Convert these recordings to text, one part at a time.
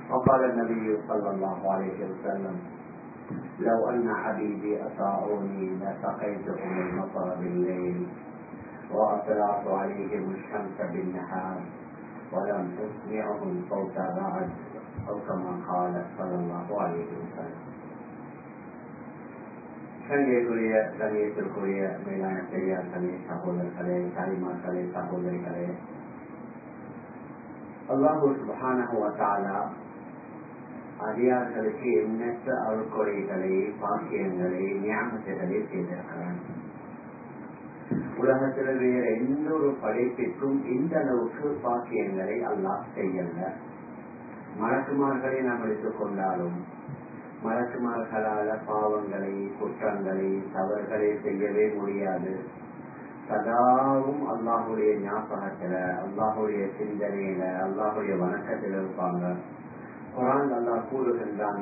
وقال النبي صلى الله عليه وسلم: لو أن عبيدي أطاعوني لسقيتهم المطر بالليل وأطلعت عليهم الشمس بالنهار ولم أسمعهم صوت الرعد أو كما قال صلى الله عليه وسلم. சங்கைக்குரிய கண்ணியத்திற்குரிய மேலான பெரியார்களே, சகோதரர்களே, தாய்மார்களே, சகோதரிகளே, அல்லாஹு சுப்ஹானஹு வ தஆலா அடியார்களுக்கு எண்ணற்ற அருட்கொடைகளை, பாக்கியங்களை, நியாமத்துகளை செய்திருக்கிறான். உலகத்தில் வேற எந்த ஒரு படைப்பிற்கும் இந்த அளவுக்கு பாக்கியங்களை அல்லாஹ் செய்யல. மலக்குமார்களை நாம் எடுத்துக் கொண்டாலும் மலக்குமார்களால பாவங்களை, குற்றங்களை, தவறுகளை செய்யவே முடியாது. சதாவும் அல்லாஹுடைய ஞாபகத்துல, அல்லாஹுடைய சிந்தனையில, அல்லாஹுடைய வணக்கத்தில் இருப்பாங்க. குர்ஆன் அல்லாஹ் கூறுகின்றான்: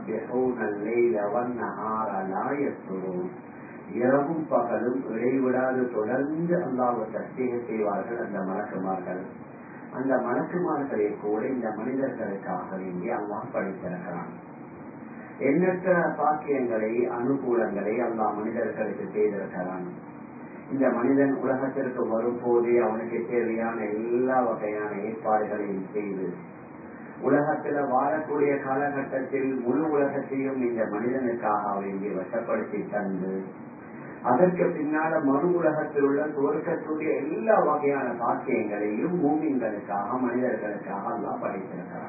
இரவும் பகலும் இடைவிடாது தொடர்ந்து அல்லாஹ்வை தஸ்பீஹ் செய்வார்கள் அந்த மலக்குமார்கள். அந்த மலக்குமார்களை கூட இந்த மனிதர்களுக்காக வேண்டி அல்லாஹ் படைத்திருக்கிறான். எண்ணற்ற பாக்கியங்களை, அனுகூலங்களை அல்லாஹ் மனிதர்களுக்கு செய்திருக்கிறான். இந்த மனிதன் உலகத்திற்கு வரும் போதே அவனுக்கு தேவையான எல்லா வகையான ஏற்பாடுகளையும் செய்து, உலகத்துல வாழக்கூடிய காலகட்டத்தில் முழு உலகத்தையும் இந்த மனிதனுக்காக வேண்டி வசப்படுத்தி தந்து, அதற்கு பின்னால மறு உலகத்தில் உள்ள சுவர்க்கத்துடைய எல்லா வகையான பாக்கியங்களையும் மூமின்களுக்காக, மனிதர்களுக்காக எல்லாம் படைத்திருக்கிறான்.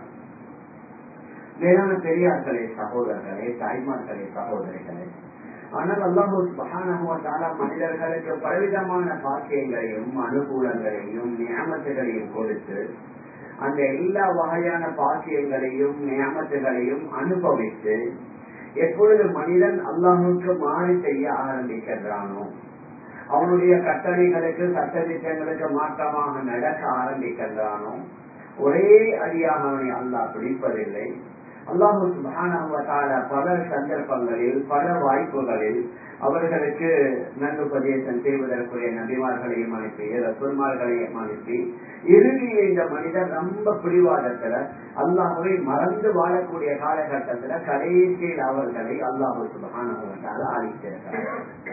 மேலான பெரியார்களே, சகோதரர்களே, தாய்மார்களே, சகோதரிகளே, ஆனால் அல்லாஹ் சுப்ஹானஹு வ தஆலா மனிதர்களுக்கு பலவிதமான பாக்கியங்களையும், அனுகூலங்களையும், நியாமத்துகளையும் கொடுத்து, அந்த எல்லா வகையான பாக்கியங்களையும், நியாமத்துகளையும் அனுபவித்து, எப்பொழுது மனிதன் அல்லாஹுக்கு மாறி செய்ய ஆரம்பிக்கின்றானோ, அவனுடைய கட்டளைகளுக்கு, சட்டதிட்டங்களுக்கு மாற்றமாக நடக்க ஆரம்பிக்கின்றானோ, ஒரே அடியாக அவனை அல்லாஹ் பிடிப்பதில்லை. அல்லாஹு சுப்ஹானஹு வ தஆலா பல சந்தர்ப்பங்களில், பல வாய்ப்புகளில் அவர்களுக்கு நல்லுபதேசம் செய்வதற்குரிய நபிமார்களையும் அனுப்பி, ரசூல்மார்களையும் அனுப்பி, இறுதியில் இந்த மனிதர் ரொம்ப பிடிவாதத்துல அல்லாஹ்வை மறந்து வாழக்கூடிய காலகட்டத்துல கடைசியில் அவர்களை அல்லாஹு சுப்ஹானஹு வ தஆலா அழித்திருக்கிறார்.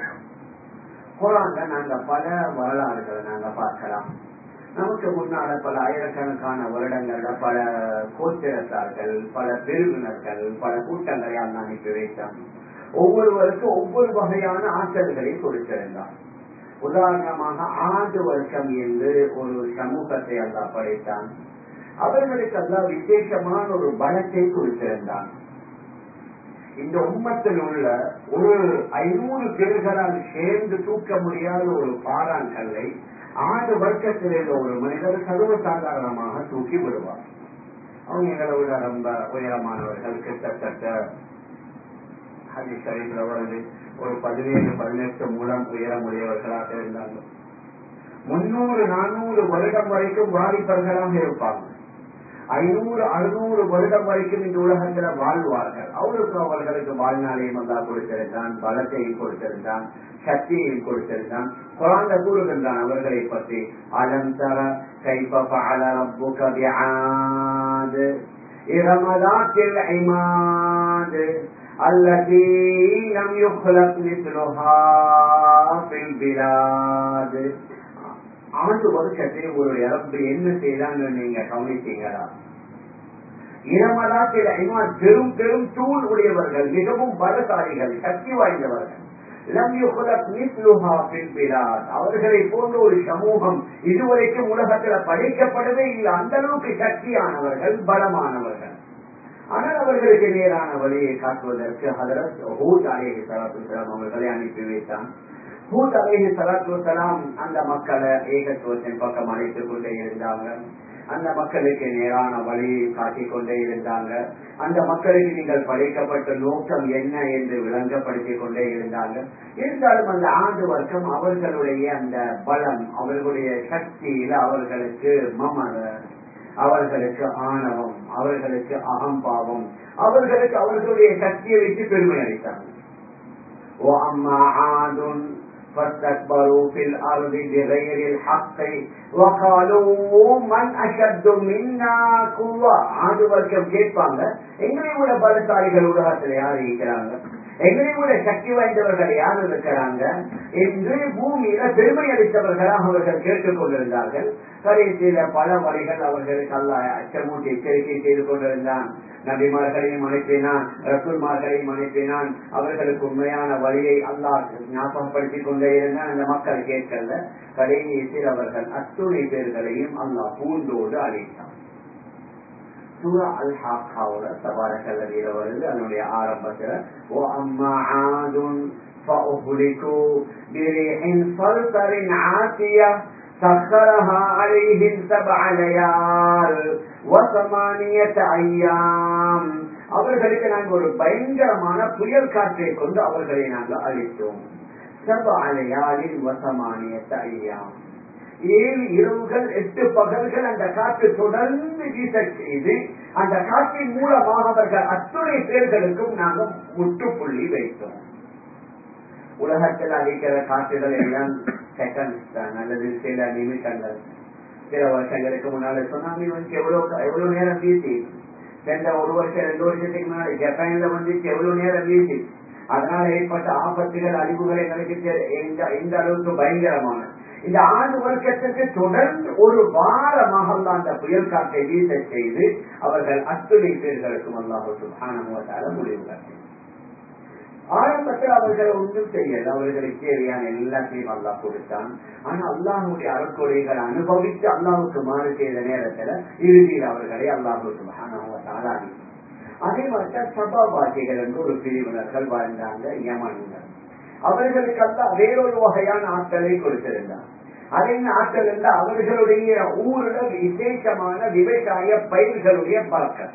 குர்ஆன்ல நாங்க பல வரலாறுகளை நாங்க பார்க்கலாம். நமக்கு முன்னால பல ஆயிரக்கணக்கான வருடங்கள்ல பல கோத்திரத்தார்கள், பல பிரிவினர்கள், பல கூட்டங்களை அல்லாஹ் அனுப்பி வைத்தான். ஒவ்வொருவருக்கும் ஒவ்வொரு வகையான ஆற்றல்களை கொடுத்திருந்தான். உதாரணமாக ஆண்டு வர்க்கம் என்று ஒரு சமூகத்தை அல்லாஹ் படைத்தான். அவர்களுக்கு அல்லாஹ் விசேஷமான ஒரு பலத்தை கொடுத்திருந்தான். இந்த உம்மத்தில் உள்ள ஒரு 500 பேர்களால் சேர்ந்து தூக்க முடியாத ஒரு பாறான் கல்லை ஆண்டு வர்க்கத்தில் உள்ள ஒரு மனிதர் சர்வசாதாரணமாக தூக்கி விடுவார். அவங்க எங்களை விட ரொம்ப உயரமானவர்கள். கிட்டத்தட்ட ஹதீஸ் ஷரீஃப்ல வருது, ஒரு 17-18 மூலம் உயரமுடையவர்களாக இருந்தாங்க. 300-400 வருடம் வரைக்கும் வாலிபர்களாக இருப்பாங்க. 500-600 வருடம் வரைக்கும் இந்த உலகத்துல வாழ்வார்கள். அவர்களுக்கு வாழ்நாளையும் அல்லாஹ் கொடுத்திருந்தான், பலத்தையும் கொடுத்திருந்தான், சக்தியையும் கொடுத்திருந்தான். குர்ஆன்ல கூறுகின்றான் அவர்களை பற்றி: அலம் தர கைஃப ஃபஅல ரப்புக பிஆத் இர்ம ذاتில் இமாத் அல்லதி லம் யுக்லக் மிஸ்லுஹா ஃபில் பிலாத். ஆண்டு வருஷத்தை உங்களுடைய ரப்பு என்ன செய்தான்னு நீங்க கவனித்தீங்களா? இரமதாத்தில் இமாத், பெரும் பெரும் தூள் உடையவர்கள், மிகவும் பலசாலிகள், சக்தி வாய்ந்தவர்கள். அவர்களை போன்ற ஒரு சமூகம் இதுவரைக்கும் உலகத்தில் படைக்கப்படவே இல்லை. அந்த அளவுக்கு சக்தியானவர்கள், பலமானவர்கள். ஆனால் அவர்களுக்கு நேரான வழியை காட்டுவதற்கு ஹதரத் ஹூத் அலைஹிஸ்ஸலாத்து வஸ்ஸலாம் அவர்களை அனுப்பி வைத்தான். ஹூத் அலைஹிஸ்ஸலாத்து வஸ்ஸலாம் அந்த மக்களை ஏகத்துவத்தின் பக்கம் அழைத்துக் கொண்டே இருந்தாங்க. அந்த மக்களுக்கு நேரான வழியை காட்டிக் கொண்டே இருந்தாங்க. அந்த மக்களுக்கு நீங்கள் படைக்கப்பட்ட நோக்கம் என்ன என்று விளங்கப்படுத்திக் கொண்டே இருந்தாங்க. இருந்தாலும் அந்த ஆண்டு வர்க்கம் அவர்களுடைய அந்த பலம், அவர்களுடைய சக்தியில அவர்களுக்கு மமத, அவர்களுக்கு ஆணவம், அவர்களுக்கு அகம்பாவம், அவர்களுடைய சக்தியை வைத்து பெருமை அளித்தாங்க. فاستكبروا في الأرض بغير الحق وقالوا من أشد منا قوة. ஆண்டு வர்க்கம் கேட்பாங்க, எங்களை விட பலசாலிகள் உலகத்தில் யார் இருக்கிறாங்க, எங்களை விட சக்தி வாய்ந்தவர்கள் யார் இருக்கிறாங்க என்று பூமியில பெருமை அளித்தவர்களாக அவர்கள் கேட்டுக் கொண்டிருந்தார்கள். கடைசியில பல வழிகள் அவர்களுக்கு அல்லாஹ் அச்சமூட்டி எச்சரிக்கை செய்து கொண்டிருந்தான். நபிமார்களையும் அனுப்பினான், ரசூல்மார்களையும் அனுப்பினான். அவர்களுக்கு உண்மையான வழியை அல்லாஹ் ஞாபகப்படுத்திக் கொண்டே இருந்தான். அந்த மக்கள் கேட்கல. கடைசியில் அவர்கள் அத்துணை பேர்களையும் அல்லாஹ் பூண்டோடு அழைத்தான். சூரா அல்-ஹாக்காவோட தபாரக்கல்லதியில வருது. அதனுடைய ஆரம்பத்துல وَأَمَّا عَادٌ فَأُهْلِكُوا بِرِيحٍ صَرْصَرٍ عَاتِيَةٍ سَخَّرَهَا عَلَيْهِمْ 7 لَيَالٍ وَثَمَانِيَةَ أَيَّامٍ. அவர்களுக்கு நாங்கள் ஒரு பயங்கரமான புயல் காற்றை கொண்டு அவர்களை நாங்கள் அழித்தோம். 7 لَيَالٍ وَثَمَانِيَةَ أَيَّامٍ. 7 இரவுகள் 8 பகல்கள் அந்த காற்று தொடர்ந்து வீச செய்து அந்த காற்றின் மூலமாக அவர்கள் அத்துணை பேர்களுக்கும் நாங்கள் முற்றுப்புள்ளி வைத்தோம். உலகத்தில் அடிக்கிற காற்றுகள் எல்லாம் செகண்ட்ஸ் தான், அல்லது சில நிமிஷங்கள். சில வருஷங்களுக்கு முன்னால சுனாமி வந்து எவ்வளவு நேரம் வீசி, சென்ற 1 வருஷம் 2 வருஷத்துக்கு முன்னாடி ஜப்பான்ல வந்து எவ்வளவு நேரம் வீசி. அதனால ஏற்பட்ட ஆபத்துகள் அழிவுகள் எங்களுக்கு எந்த அளவுக்கு பயங்கரமான. இந்த ஆண்டு வர்க்கத்திற்கு தொடர்ந்து ஒரு வாரமாக அந்த புயல் காற்றை வீச செய்து அவர்கள் அத்துணை பேர்களுக்கும் அல்லாஹ் சுப்ஹானஹு வ தஆலா முடிவு காட்டினார். ஆரம்பத்தில் அவர்கள் ஒன்றும் செய்யல, அவர்களுக்கு தேவையான எல்லாத்தையும் அல்லாஹ் கொடுத்தான். ஆனா அல்லாஹ்வுடைய அருட்கொடைகளை அனுபவித்து அல்லாஹ்வுக்கு மாறு செய்த நேரத்துல இறுதியில் அவர்களை அல்லாஹ் சுப்ஹானஹு வ தஆலா அழித்தார். அதே மாதிரி சபாவாசிகள் என்று ஒரு பிரிவினர்கள் வாழ்ந்தாங்க, யமன்கள். அவர்களுக்கு அல்லாஹ் வேறொரு வகையான ஆட்களை கொடுத்திருந்தார். அது என்ன ஆட்கள் என்றால் அவர்களுடைய ஊரில் விசேஷமான விவசாய பயிர்களுடைய பழக்கம்.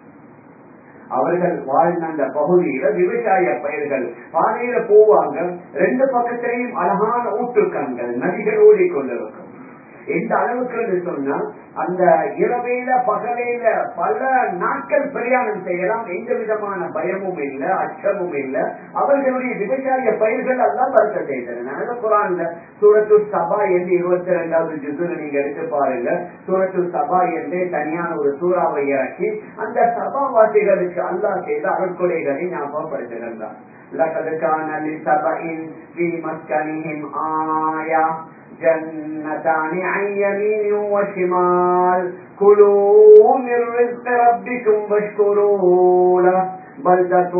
அவர்கள் வாழ்ந்த அந்த பகுதியில விவசாய பயிர்கள் பாதையில போவாங்க. 2 பக்கத்திலையும் அழகான ஊற்றுக்கண்கள், நதிகள் ஓடிக்கொண்டிருக்கும். எந்த அளவுக்கு சொன்னா அந்த இரவையில பகலையில பல நாட்கள் பிரயாணம் செய்யலாம். எந்த விதமான பயமும் இல்ல, அச்சமும் இல்ல. அவர்களுடைய விவசாய பயிர்கள் எல்லாம் பறக்க செய்தன. குர்ஆன்ல சூரத்து சபா என்று 22வது ஜுஸ்ல நீங்க எடுத்து பாருங்க. சூரத்து சபா என்றே தனியான ஒரு சூறாவை இறக்கி அந்த சபாவாசிகளுக்கு அல்லாஹ் செய்த அருட்கொடைகளை ஞாபகப்படுத்துகின்றார். லகத் கான லிஸபஇன் ஃபீ மஸ்கனிஹிம் ஆயா جنتان عن يمين وشمال كلوا من رزق ربكم واشكروا له بلدة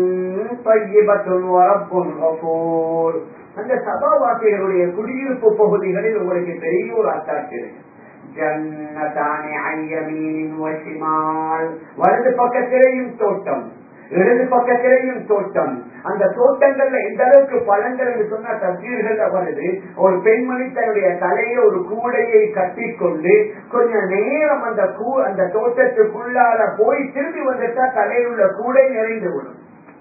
طيبة ورب غفور. அந்த சபாவாசிகளுடைய குடியிருப்பு பகுதிகளில் உங்களுக்கு பெரிய ஒரு அத்தாட்சி இருக்கு. ஜன்னதானி அன் யமீனின் வஷிமால், வலது பக்கத்திலேயும் தோட்டம், இடது பக்கத்திலேயும் தோட்டம். அந்த தோட்டங்கள்ல எந்த அளவுக்கு பழங்கள் என்று சொன்னா தப்சீர்கள்ல வருது. ஒரு பெண்மணி தன்னுடைய தலையை ஒரு கூடையை கட்டி கொண்டு கொஞ்ச நேரம் அந்த தோட்டத்துக்குள்ளால போய் திரும்பி வந்துட்டா தலையில் உள்ள கூடை நிறைந்து விடும்.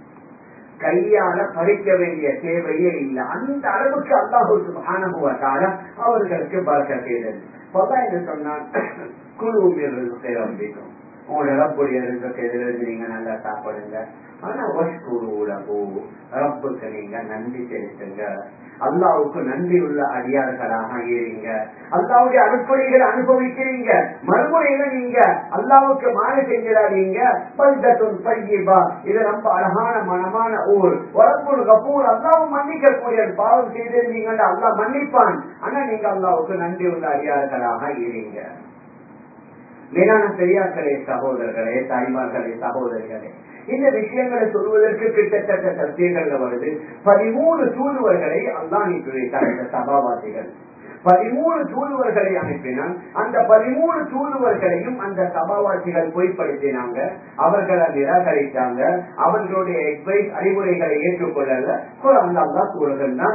கையால பறிக்க வேண்டிய தேவையே இல்லை. அந்த அளவுக்கு அல்லாஹ் சுப்ஹானஹு வ தஆலா அவர்களுக்கு பரக்கத் செய்தது. அல்லாஹ் என்ன சொன்னான், குலு மின் ரிஸ்கி ரப்பிக்கும், உங்களோட ரப்புடைய ரிஸ்கை எதிர்த்து நீங்க நல்லா சாப்பிடுங்க. ஆனா ரப்புக்கு நீங்க நன்றி செலுத்துங்க. அல்லாஹ்வுக்கு நன்றி உள்ள அடியார்களாக இருங்க. அல்லாஹ்வுடைய அருட்கொடைகளை அனுபவிக்கிறீங்க. மறுமுறையில நீங்க அல்லாஹ்வுக்கு மாறு செஞ்சிடாதீங்க. பல்தத்துன் தய்யிபா, இது ரொம்ப அழகான மனமான ஊர். ரப்புல் கஃபூர், அல்லாஹ் மன்னிக்க கூடிய. பாவம் செய்திருந்தீங்கன்னா அல்லாஹ் மன்னிப்பான். ஆனா நீங்க அல்லாஹ்வுக்கு நன்றி உள்ள அடியார்களாக இருங்க. மேலான பெரியார்களே, சகோதரர்களே, தாய்மார்களே, சகோதரிகளே, இந்த விஷயங்களை சொல்வதற்கு கிட்டத்தட்ட தப்சீர்கள்ல வருது. 13 தூதுவர்களை அல்லாஹ் அனுப்பி வைத்தார். இந்த சபாவாசிகள் 13 தூதுவர்களை அனுப்பினான். அந்த 13 தூதுவர்களையும் அந்த சபாவாசிகள் பொய்ப்படுத்தினாங்க. அவர்களை நிராகரித்தாங்க. அவர்களுடைய அட்வைஸ், அறிவுரைகளை ஏற்றுக்கொள்ளல. குர்ஆன்ல அல்லாஹ் கூறுகின்றான்,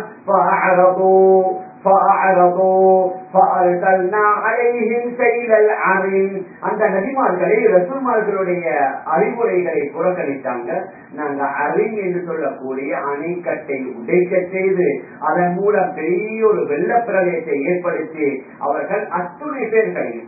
அந்த நபிமார்களை, ரசூல்மார்களுடைய அறிவுரைகளை புறக்கணித்தாங்க. நாங்க அரின் என்று சொல்லக்கூடிய அணைக்கட்டை உடைக்க செய்து அதன் மூலம் பெரிய ஒரு வெள்ள பிரளயத்தை ஏற்படுத்தி அவர்கள் அத்துணை பேர்களையும்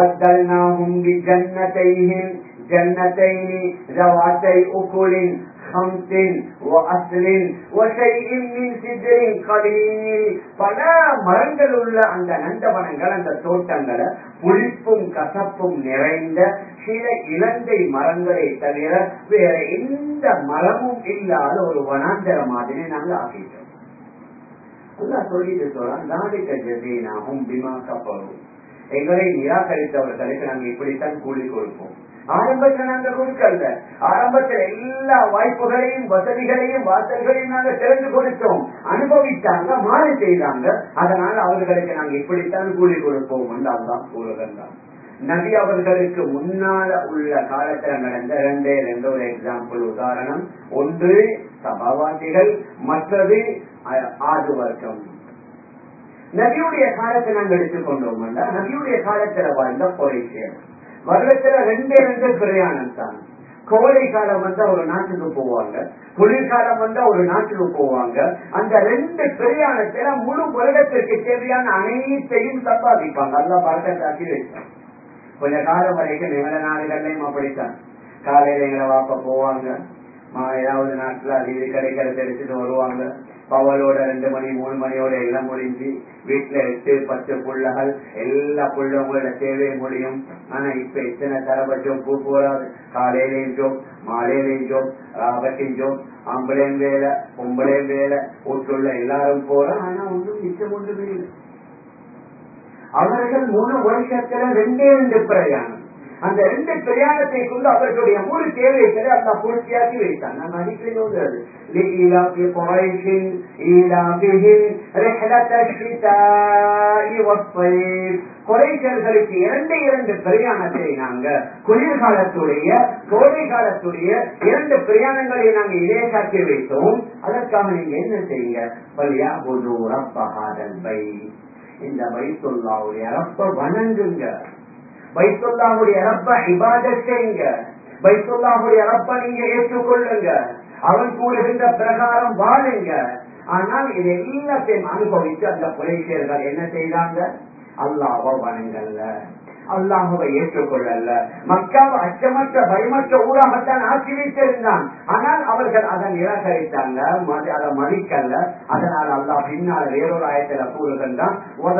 ஜன்னத்தைனி ذواتي أكل பல மரங்கள் உள்ள அந்த நந்தவனங்கள், அந்த தோட்டங்களை புளிப்பும் கசப்பும் நிறைந்த சில இலங்கை மரங்களை தவிர வேற எந்த மரமும் இல்லாத ஒரு வனாந்தர மாதிரி நாங்கள் ஆக்கிட்டோம். சொல்லிட்டு சொல்றான், எங்களை நிராகரித்தவர்களுக்கு நாங்கள் இப்படித்தான் கூலி கொடுப்போம். ஆரம்பத்தில் நாங்கள் கொடுக்கல, ஆரம்பத்தில் எல்லா வாய்ப்புகளையும் வசதிகளையும் வாசல்களையும் நாங்கள் திறந்து கொடுத்தோம். அனுபவித்தாங்க, மாறி செய்தாங்க. அதனால அவர்களுக்கு நாங்கள் இப்படித்தான் கூலி கொடுப்போம் என்றால்தான் கூறுகின்றான். நபி அவர்களுக்கு முன்னால உள்ள காலத்துல நடந்த ரெண்டு ஒரு எக்ஸாம்பிள் உதாரணம். ஒன்று சபாவாசிகள், மற்றது ஆது வர்க்கம். நபியுடைய காலத்தை நாங்கள் எடுத்துக்கொண்டோம். நபியுடைய காலத்துல வாழ்ந்த குறைஷியர் வருடத்துல ரெண்டு பிரயாணம் தான். கோடை காலம் வந்தா ஒரு நாட்டுக்கு போவாங்க, குளிர்காலம் வந்தா ஒரு நாட்டுக்கு போவாங்க. அந்த ரெண்டு பிரயாணத்துல முழு உலகத்திற்கு தேவையான அனைத்தையும் சம்பாதிப்பாங்க. அல்லாஹ் பரக்கத்தாக்கி வைப்பாங்க. கொஞ்ச காலம் வரைக்கும் எங்கள நாடுகள்லயும் அப்படித்தான். காலையில எங்களை வாப்ப போவாங்க, ஏதாவது நாட்டுல அது கிடைக்கிறத எடுத்துட்டு வருவாங்க. பவலோட 2 மணி 3 மணியோட எல்லாம் முடிஞ்சு வீட்டுல 8-10 புள்ளகள், எல்லா புள்ளவங்களோட தேவையை முடியும். ஆனா இப்ப எத்தனை தரப்ப ஜோப் போறாது. காலையிலேயும் ஜோப், மாலையிலேயும் ஜோப், ராபத்தையும் ஜோப், ஆம்பளையும் வேலை, பொம்பளையும் வேலை, வீட்டுள்ள எல்லாரும் போறோம். ஆனா ஒன்றும் மிச்சம் ஒன்றுமே இல்லை. அவர்கள் 3 வருஷத்துல 2 பிரயாணம். அந்த 2 பிரயாணத்தை கொண்டு அவர்களுடைய முழு தேவைகளை அல்லா பூர்த்தியாக்கி வைத்தான். நம்ம அடிக்கடி குறைஷர்களுக்கு 2 பிரயாணத்தை நாங்க குளிர்காலத்துடைய கோடை காலத்துடைய 2 பிரயாணங்களை நாங்க இணையக்காக்கி வைத்தோம். அதற்காக நீங்க என்ன செய்யுங்க, இந்த பைத்துல்லாவுடைய ரப்ப வணங்குங்க, பைத்துல்லாவுடைய ரப்ப இபாதத் செய்யுங்க, பைத்துல்லாவுடைய ரப்ப நீங்க ஏற்றுக்கொள்ளுங்க, அவன் கூறுகின்ற பிரகாரம் வாழுங்க. ஆனால் இதை எல்லாத்தையும் அனுபவித்து அந்த குறைஷியர்கள் என்ன செய்தாங்க, அல்லாஹ்வை வணங்கல்ல, அல்லாஹ்வை ஏற்றுக்கொள்ளல. மக்காவை அச்சமற்ற பயமற்ற ஊராகத்தான் ஆட்சி வைத்திருந்தான். ஆனால் அவர்கள் அதை நிராகரித்தாங்க, அதை மதிக்கல்ல. அதனால் அல்லாஹ் பின்னால் வேறொரு ஆயத்துல கூறுகின்றான்,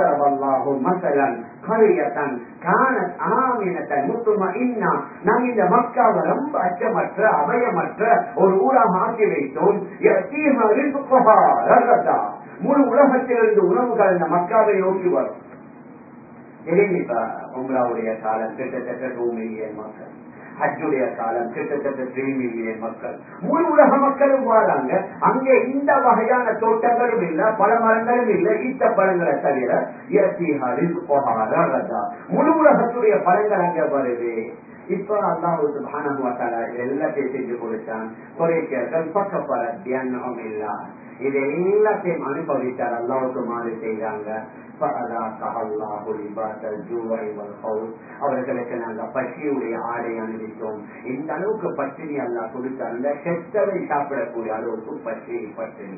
நாம் இந்த மக்காவை ரொம்ப அச்சமற்ற அபயமற்ற ஒரு ஊராக ஆக்கி வைத்தோம். முழு உலகத்திலிருந்து உணவுகள் இந்த மக்காவை நோக்கி வரும். இப்ப உம்ராவுடைய காலம் கிட்டத்தட்ட 2 மில்லியன் மக்கள், ஹஜ்ஜுடைய காலம் கிட்டத்தட்ட 3 மில்லியன் மக்கள், முழு உலக மக்களும் வாழாங்க. அங்கே இந்த வகையான தோட்டங்களும் இல்ல, பல மரங்களும் இல்ல, ஈட்ட பழங்களை தவிர முழு உலகத்துடைய பழங்கள் அங்க வருது. இப்ப அல்லாஹ் சுப்ஹானஹு வ தஆலா எல்லாத்தையும் செஞ்சு கொடுத்தான். குறைஷியர்கள் பக்கப்பர தியானம் இல்ல, இது எல்லாத்தையும் அனுபவித்தார். அல்லாஹ்வுக்கு மாறு செய்தாங்க. அவர்களுக்கு நாங்க பசியுடைய ஆடை அணிவித்தோம். இந்த அளவுக்கு பட்டினி அல்லாஹ் கொடுத்தாங்க, செத்தவை சாப்பிடக்கூடிய அளவுக்கு பட்டினி.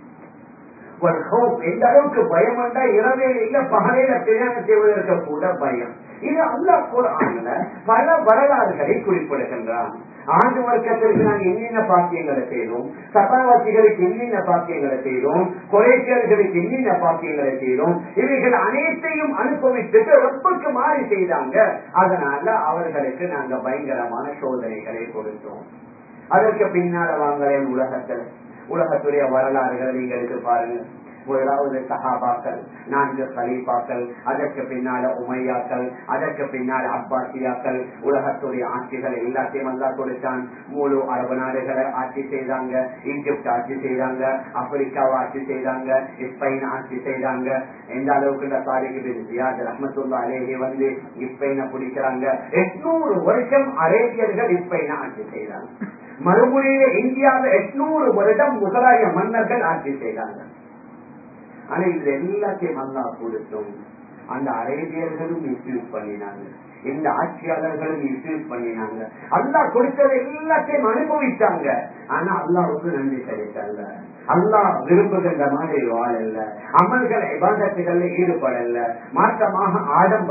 எந்த அளவுக்கு பயம் வந்தா இரவே இல்ல பகலையில பிரயாணம் செய்வதற்கு கூட பயம். இது அல்லாஹ் குர்ஆன்ல பல வரலாறுகளை குறிப்பிடுகின்றான். ஆண்டு வர்க்கத்திற்கு நாங்கள் என்னென்ன பாக்கியங்களை செய்தோம், சபாவாசிகளுக்கு என்னென்ன பாக்கியங்களை செய்தோம், குறைஷியர்களுக்கு என்னென்ன பாக்கியங்களை செய்தோம், இவைகள் அனைத்தையும் அனுபவித்துட்டு ரொம்பக்கு மாறி செய்தாங்க. அதனால அவர்களுக்கு நாங்க பயங்கரமான சோதனைகளை கொடுத்தோம். அதற்கு பின்னால வாங்களேன் உலகத்துடைய வரலாறுகளை நீங்க எடுத்து பாருங்க. முதலாவது சஹாபாக்கள், 4 கலீஃபாக்கள், அதற்கு பின்னால உமையாக்கள், அதற்கு பின்னால அப்பாசியாக்கள். உலகத்துடைய ஆட்சிகள் எல்லாத்தையும் அல்லாஹ் கொடுத்தான். முழு அரபு நாடுகளை ஆட்சி செய்தாங்க, ஈஜிப்ட் ஆட்சி செய்தாங்க, ஆப்பிரிக்காவை ஆட்சி செய்தாங்க, ஸ்பெயின் ஆட்சி செய்தாங்க. எந்த அளவுக்கு ரஹ்மத்துல்லாஹி அலைஹி வந்து ஸ்பெயினை பிடிக்கிறாங்க. 800 வருஷம் அரேபியர்கள் ஸ்பெயினை ஆட்சி செய்தாங்க. மறுபடியும் இந்தியாவில் 800 வருடம் முகலாய மன்னர்கள் ஆட்சி செய்தாங்க. ஆனா இது எல்லாத்தையும் அல்லாஹ் கொடுத்தோம். அந்த அரேபியர்களும் மிஸ்யூஸ் பண்ணினாங்க, இந்த ஆட்சியாளர்களும் மிஸ்யூஸ் பண்ணினாங்க. அல்லாஹ் கொடுத்தது எல்லாத்தையும் அனுபவித்தாங்க. ஆனா அல்லாஹ்வுக்கு நன்றி செலுத்தல, அல்லாஹ் விரும்புகின்ற மாதிரி வாழல்ல, அமல்கள் இபாதத்துகள்ல ஈடுபடல. மாற்றமாக ஆடம்பரம்,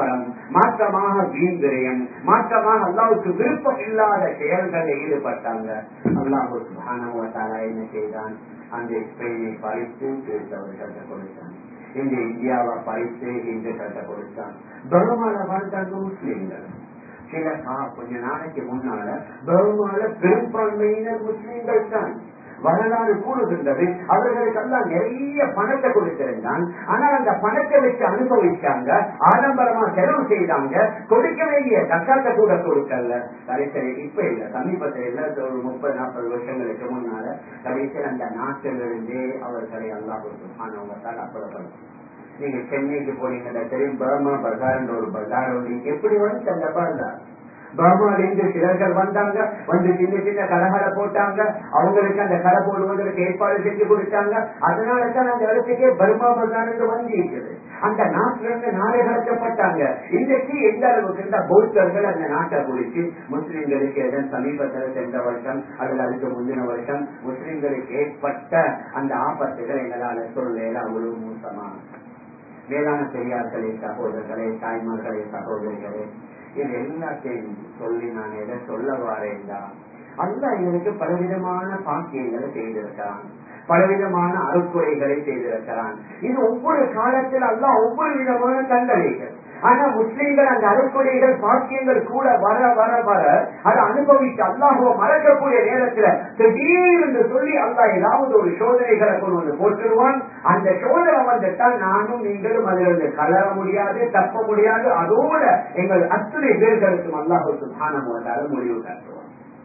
மாற்றமாக வீண்விரயம், மாற்றமாக அல்லாஹ்வுக்கு விருப்பம் இல்லாத செயல்களில் ஈடுபட்டாங்க. அல்லாஹ் சுப்ஹானஹு வ தஆலா என்ன செய்தான்? அந்த ஸ்பெயினை பறித்து கிறிஸ்தவர்கள்ட்ட கொடுத்தான். இந்த இந்தியாவை பறித்து இந்துக்கள்கிட்ட கொடுத்தான். பர்மால வாழ்ந்தாங்க முஸ்லீம்கள். கொஞ்ச நாளைக்கு முன்னால பர்மால பெரும்பான்மையினர் முஸ்லீம்கள் தான். வரலாறு கூறுகின்றது அவர்களுக்கு எல்லாம் நிறைய பணத்தை கொடுத்திருந்தான். ஆனால் அந்த பணத்தை வச்சு அனுபவிச்சாங்க, ஆடம்பரமா செலவு செய்தாங்க, கொடுக்க வேண்டிய தக்காத்த கூட கொடுக்கல. கடைசியில் இப்ப இல்ல, சமீபத்தில் இல்ல, ஒரு 30-40 வருஷங்களுக்கு முன்னால கடைசியில் அந்த நாட்டிலிருந்தே அவர்களை அல்லாஹ் சுப்ஹானஹு வ தஆலா அப்புறப்படுத்தி. நீங்க சென்னைக்கு போனீங்கன்னா தெரியும், பர்மா பஜார் ஒரு பஜார் எப்படி வந்து அந்த பஜார் பர்மாலிருந்து சிலர்கள் வந்தாங்க, வந்து சின்ன சின்ன கடைகளை போட்டாங்க, அவங்களுக்கு அந்த கடை போடுவதற்கு ஏற்பாடு செஞ்சு கொடுத்தாங்க. அதனாலதான் அந்த இடத்துக்கே பர்மா பஜார் வந்து இருக்குது. அந்த நாட்டிலிருந்து நாடு கடத்தப்பட்டாங்க. இன்றைக்கு எந்த அளவுக்கு இந்த பௌத்தர்கள் அந்த நாட்டை குறித்து முஸ்லிம்களுக்கு சமீபத்தில் சென்ற வருஷம் அல்லது அதுக்கு முந்தின வருஷம் முஸ்லிம்களுக்கு ஏற்பட்ட அந்த ஆபத்துகள் எங்களால சொல்ல அவ்வளவு மோசமான. மேலான பெரியார்களே, சகோதரர்களே, தாய்மார்களே, சகோதரிகளே, இது எல்லாத்தையும் சொல்லி நான் எதை சொல்ல வாரேன்டா, அல்லாஹ் எங்களுக்கு பலவிதமான பாக்கியங்களை செய்திருக்கிறான், பலவிதமான அருக்குறைகளை செய்திருக்கிறான். இது ஒவ்வொரு காலத்தில் அல்லாஹ் ஒவ்வொரு விதமான தண்டனைகள். ஆனா முஸ்லிம்கள் அந்த அருக்குறைகள் பாக்கியங்கள் கூட வர வர வர அதை அனுபவித்து அல்லாஹுவை மறக்கக்கூடிய நேரத்துல திடீர்னு சொல்லி அல்லாஹ் ஏதாவது ஒரு சோதனைகளை கொண்டு வந்து போட்டுருவான். அந்த சோதனை வந்துட்டால் நானும் நீங்களும் அதிலிருந்து கலர முடியாது, தப்ப முடியாது. அதோட எங்கள் அத்தனை பேர்களுக்கும் அல்லாஹ் சுப்ஹானஹு வ தஆலா முடிவு காட்டுவான்.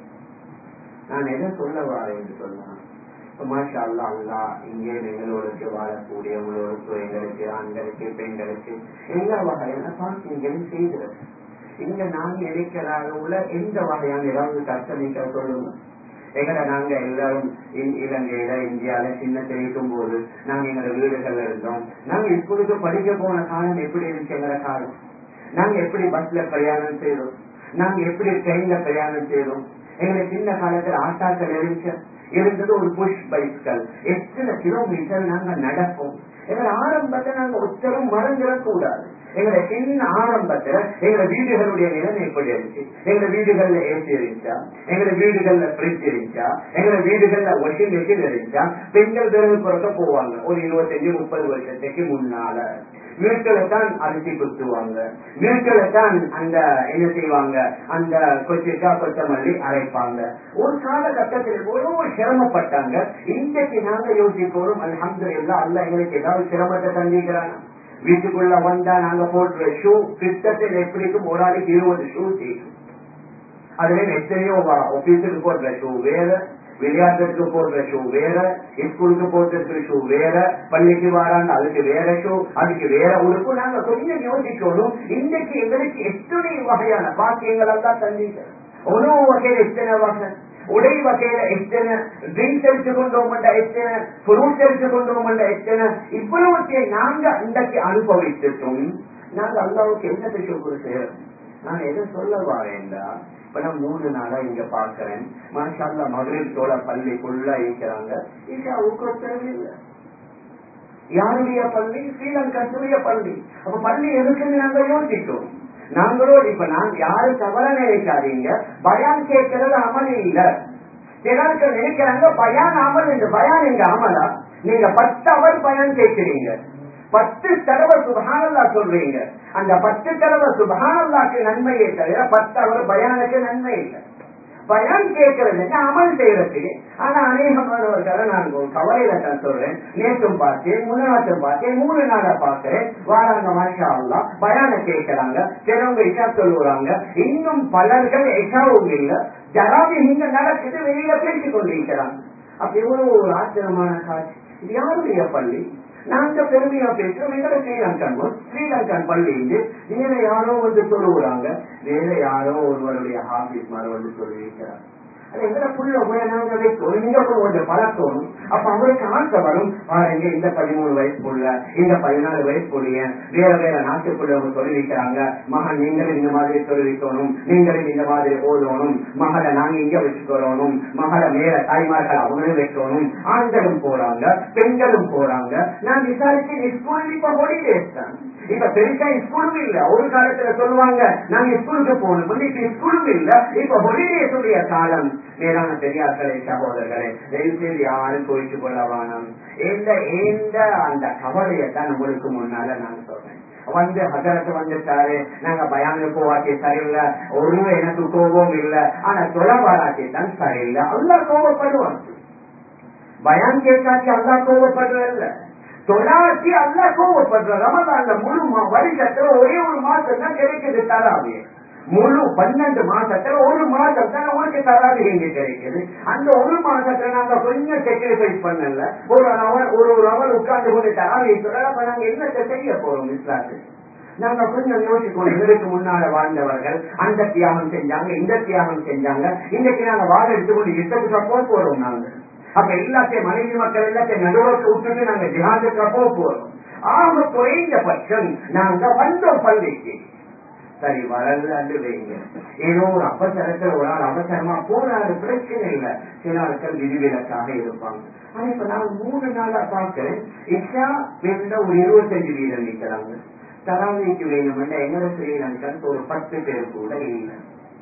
நான் எதை சொல்ல வாரேன் என்று சொன்னான், மாஷா அல்லாஹ், அல்லாஹ் இங்கே எங்களோடு வாழக்கூடிய உங்களோடு எங்களுக்கு, ஆண்களுக்கு, பெண்களுக்கு எல்லா வகையான பாக்கியங்களும் செய்கிறது. இங்க நாங்க நினைக்கிறாங்க எந்த வகையான ஏதாவது கஷ்டமைக்க சொல்லுங்க. நாங்க எல்லாரும் இலங்கையில, இந்தியாவில சின்ன தெரிவிக்கும் போது நாங்க எங்களோட வீடுகள்ல இருந்தோம். நாங்க இப்பொழுது படிக்க போன காலம் எப்படி இருந்துச்சு? எங்களோட காலம் நாங்க எப்படி பஸ்ல பிரயாணம் செய்தோம், நாங்க எப்படி ட்ரெயின்ல பிரயாணம் செய்தோம். எங்களுக்கு சின்ன காலத்துல ஆட்டாக்கள் இருந்தது, ஒரு புஷ் பைக்கள். எத்தனை கிலோமீட்டர் நாங்க நடப்போம். எங்களை ஆரம்பத்தை நாங்க ஒத்தரும் மறந்துடக்கூடாது. எங்களை சின்ன ஆரம்பத்துல எங்களை வீடுகளுடைய நிலைமை எப்படி இருந்துச்சு? எங்களை வீடுகள்ல ஏசி இருந்துச்சா? எங்களை வீடுகள்ல ஃப்ரிட்ஜ் இருந்துச்சா? எங்களை வீடுகள்ல வாஷிங் மிஷின் இருந்துச்சா? பெண்கள் பிறகு பிறக்க போவாங்க ஒரு 25-30 வருஷத்துக்கு முன்னால. வீட்டுல தான் அரிசி குத்துவாங்க, வீட்டுல தான் அந்த என்ன செய்வாங்க, அந்த கொச்சிக்கா கொத்தமல்லி அரைப்பாங்க. ஒரு காலகட்டத்தில் எவ்வளவு சிரமப்பட்டாங்க. இன்றைக்கு நாங்க யோசிப்போம், அல்ஹம்துலில்லாஹ் அல்லாஹ் எங்களுக்கு ஏதாவது சிரமத்தை தந்திக்கிறாங்க. வீட்டுக்குள்ள வந்தா நாங்க போடுற ஷூ கிட்டத்தில் எப்படிக்கும் ஒரு ஆளுக்கு 20 ஷூ செய்யும். அதுல எத்தனையோ ஆபீஸுக்கு போடுற ஷூ வேற, விளையாட்டுக்கு போடுற ஷூ வேற, ஸ்கூலுக்கு போடுறதுக்கு ஷூ வேற, பள்ளிக்கு வராங்க அதுக்கு வேற ஷூ, அதுக்கு வேற உடுப்பு. நாங்க கொஞ்சம் யோசிக்கணும், இன்றைக்கு எங்களுக்கு எத்தனை வகையான பாக்கியங்கள் எல்லாம் தந்தீங்க. உணவு வகையில எத்தனை வகை, உடை வகையில எத்தனை, ட்ரிங்க்ஸ் எடுத்துக்கொண்டோம், எத்தனை ஃப்ரூட்ஸ் எடுத்துக்கொண்டோம், எத்தனை. இவ்வளவு நாங்க இன்றைக்கு அனுபவித்துட்டும் நாங்க அல்லாஹ்வுக்கு என்னத்தை சுக்ர் செய்யறோம்? நான் எதை சொல்ல வாரேன்டா, இப்ப நான் 3 நாளா இங்க பாக்குறேன், மாஷா அல்லாஹ் மக்ரிப் தோழ பள்ளி ஃபுல்லா இருக்கிறாங்க. இஷாவுக்கு ஒருத்தரவே இல்லை. யாருடைய பள்ளி? ஸ்ரீலங்கா பள்ளி. அப்ப பள்ளி எதுக்குன்னு நாங்க யோசிக்கிறோம். நாங்களோ இப்ப நான் யாரு தவற நினைக்காதீங்க, பயான் கேட்கறது அமல் இல்ல. சிலர்கள் நினைக்கிறாங்க பயான் அமல் என்று. பயான் எங்க அமலா? நீங்க 10 அவர் பயான் கேட்கிறீங்க, 10 தடவை சுப்ஹானல்லாஹ் சொல்றீங்க. அந்த 10 தடவை சுப்ஹானல்லாஹ்க்கு நன்மையை தவிர 10 அவர் பயானுக்கு நன்மை இல்லை. பயான் கேட்கறது அமல் செய்யறதுக்கு. ஆனா அநேகமானவர்களை நான் கவலையில தான் சொல்றேன். நேற்றும் பார்த்தேன், முன்னாட்டும் பார்த்தேன், 3 நாளா பாக்குறேன். வாராங்க மாஷா அல்லாஹ், பயான கேட்கிறாங்க, சிலவங்க இஷா சொல்லுறாங்க. இன்னும் பலர்கள் இஷாவும் இல்ல, ஜராவி இங்க நடக்குது, வெளியில பேசிக் கொண்டிருக்கிறாங்க. அப்ப எவ்வளவு ஒரு ஆச்சரியமான காட்சி. இது யாருடைய பள்ளி? நாங்க பெருமையா பேசுறோம், எங்களை ஸ்ரீலங்கன் பள்ளி இருந்து வேற யாரோ வந்து சொல்லுறாங்க, வேற யாரோ ஒருவருடைய ஆபீஸ் மாதிரி வந்து சொல்லியிருக்கிறார். எங்களை புள்ள நாங்க வைக்கணும், நீங்க கொஞ்சம் பழக்கணும். அப்ப அவருக்கு ஆசை வரும், பாருங்க இந்த 13 வயசு புள்ள, இந்த 14 வயசு புள்ளிய வேற வேற நாட்டுக்குள்ள சொல்லிவிக்கிறாங்க, மகன் நீங்களும் இந்த மாதிரி சொல்லிவிக்கணும், நீங்களும் இந்த மாதிரி ஓதணும், மகளை நாங்க இங்க வச்சுக்கணும், மகளை மேல தாய்மார்கள் அவங்களும் வைக்கணும். ஆண்களும் போறாங்க, பெண்களும் போறாங்க. நான் விசாரிச்சு ஸ்கூல் இப்ப ஹாலிடேஸ் தான், இப்ப பெருசா ஸ்கூலும் இல்ல. ஒரு காலத்துல சொல்லுவாங்க நாங்க ஸ்கூலுக்கு போகணும், இப்ப ஸ்கூலும் இல்ல, இப்ப ஹாலிடேஸ் உடைய காலம். மேலான பெரியார்களே சகோதரர்களே, தயவு செய்து யாரும் கோயிச்சு கொள்ள வேணும். அந்த கவலையத்தான் உங்களுக்கு முன்னால நான் சொல்றேன். வந்து ஹஜரத்து வந்துட்டாரு, நாங்க பயானுக்கு போவாக்கி சரியில்லை, ஒரு எனக்கு கோபம் இல்லை, ஆனா தொலைவாராக்கி தான் சரியில்லை. அல்லா கோபப்படுவான். பயான் கேட்காட்டி அல்லா கோபப்படுறதில்ல, தொலாச்சி அல்லா கோபப்படுற. ரமதான்ல முழு வருஷத்துல ஒரே ஒரு மாசம் தான் கிடைக்குது தராவிய. முழு 12 மாசத்துல ஒரு மாசம் தான் உங்களுக்கு தராது எங்க கிடைக்குது. அந்த ஒரு மாசத்துல நாங்க கொஞ்சம் செக்ரிஃபைஸ் பண்ணல, ஒரு அவர் உட்கார்ந்து கொண்டு தராவியை சொல்ல நாங்க என்னத்தை செய்ய போறோம் இஸ்லாத்துக்கு? நாங்க கொஞ்சம் யோசிக்கணும். எங்களுக்கு முன்னால வாழ்ந்தவர்கள் அந்த தியாகம் செஞ்சாங்க, இந்த தியாகம் செஞ்சாங்க. இன்னைக்கு நாங்க வாழ எடுத்துக்கொண்டு யுத்தத்துக்கு போறோம். நாங்க அப்ப எல்லாத்தையும் மனைவி மக்கள் எல்லாத்தையும் நடுவுக்கு விட்டுட்டு நாங்க ஜிஹாதுக்கு போறோம். ஆக குறைந்த பட்சம் நாங்க வந்தோம் பள்ளிக்கு, சரி வரலாறு வைங்க. ஏதோ ஒரு அவசரத்துல ஒரு ஆள் அவசரமா போறாரு, பிரச்சனை இல்லை. சில ஆட்கள் விதிவிலக்காக இருப்பாங்க. ஆனா இப்ப நான் 3 நாளா பாக்குறேன், இஷா வேணும்னா ஒரு 25 வீதம் நிற்கிறாங்க. தராவிக்கு வேணும்னா எங்களை ஸ்ரீலங்கன் ஒரு 10 பேர் கூட இல்லை.